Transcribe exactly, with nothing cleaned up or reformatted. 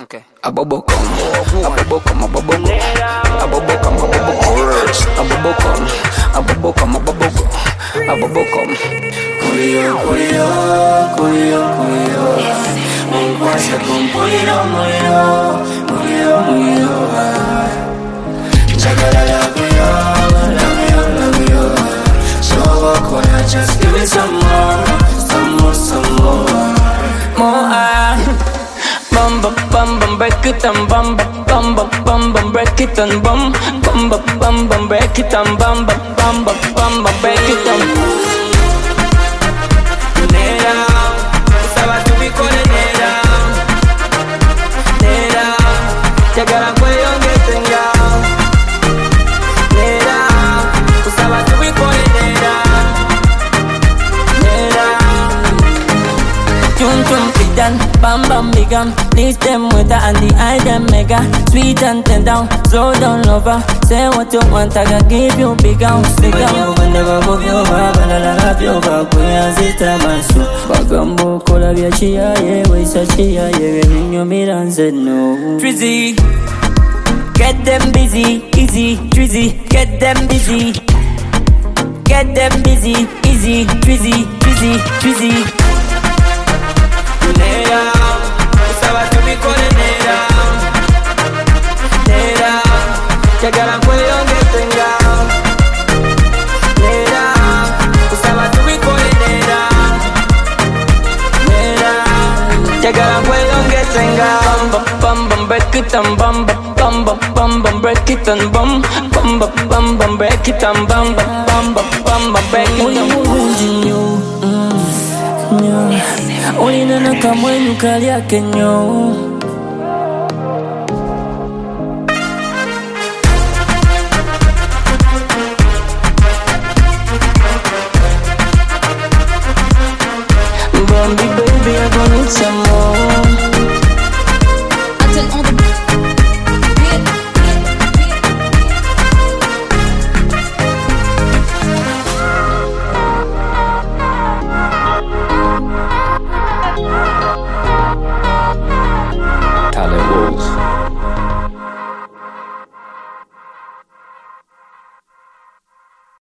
Okay. Abobocom, abobocom, abobocom, abobocom, abobocom, abobocom, abobocom, abobocom. Curio, curio, curio, curio. Enquanto com curio, curio, curio, curio. Chagala la curio, la curio, la curio. So coya, just give me some more, some more, some more, more. Bum bum bum bum break it and bum bum bum bum bum bum break it and bum bum bum bum bum break it and bum bum bum bum bum bum break it and nera, usaba tu mi con nera, nera, llegar a cuello que tenga, nera, usaba tu mi con nera, nera, chum chum pidan. Bam bam bigam, leave them with her and the eye them mega. Sweet and tender, slow down lover. Say what you want, I can give you big house, big house. When you will never move your back, and I love your back. We are zita masu. Bagambo kola via chia, yeah, we sa chia, yeah. When you meet and said no. Trizzy, get them busy, easy. Trizzy, get them busy, get them busy, easy. Trizzy, Trizzy, Trizzy. Nera, usaba tu mi con nera, nera, llegar a cuello que tenga, nera, usaba tu mi con nera, nera, llegar a cuello que tenga. Bum bum bum break it and bum bum bum bum bum break it and bum bum bum bum break it and bum bum bum bum break it. Olina na kamwe nyukali yake nyo.